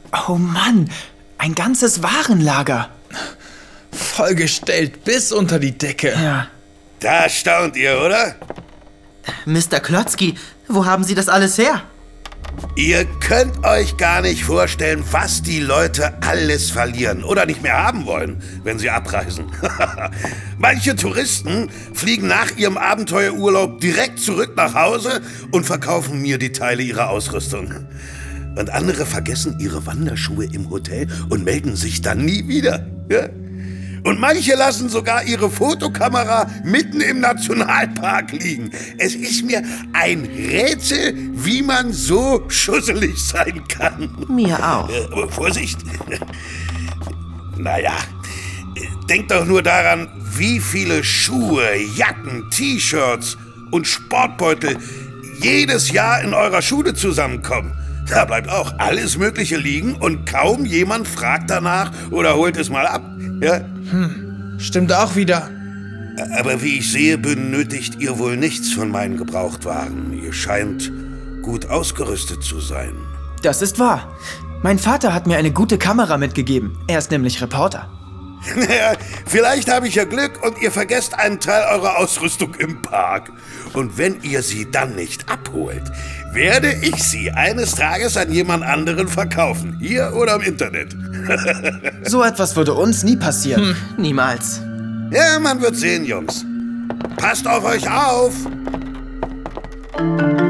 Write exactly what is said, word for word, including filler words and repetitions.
Oh Mann, ein ganzes Warenlager. Vollgestellt bis unter die Decke. Ja. Da staunt ihr, oder? Mister Klotzki, wo haben Sie das alles her? Ihr könnt euch gar nicht vorstellen, was die Leute alles verlieren oder nicht mehr haben wollen, wenn sie abreisen. Manche Touristen fliegen nach ihrem Abenteuerurlaub direkt zurück nach Hause und verkaufen mir die Teile ihrer Ausrüstung. Und andere vergessen ihre Wanderschuhe im Hotel und melden sich dann nie wieder. Ja? Und manche lassen sogar ihre Fotokamera mitten im Nationalpark liegen. Es ist mir ein Rätsel, wie man so schusselig sein kann. Mir auch. Äh, Aber Vorsicht. Naja, denkt doch nur daran, wie viele Schuhe, Jacken, T-Shirts und Sportbeutel jedes Jahr in eurer Schule zusammenkommen. Da bleibt auch alles Mögliche liegen und kaum jemand fragt danach oder holt es mal ab. Ja? Hm, stimmt auch wieder. Aber wie ich sehe, benötigt ihr wohl nichts von meinen Gebrauchtwaren. Ihr scheint gut ausgerüstet zu sein. Das ist wahr. Mein Vater hat mir eine gute Kamera mitgegeben. Er ist nämlich Reporter. Naja, vielleicht habe ich ja Glück und ihr vergesst einen Teil eurer Ausrüstung im Park. Und wenn ihr sie dann nicht abholt, werde ich sie eines Tages an jemand anderen verkaufen. Hier oder im Internet. So etwas würde uns nie passieren. Hm, niemals. Ja, man wird sehen, Jungs. Passt auf euch auf!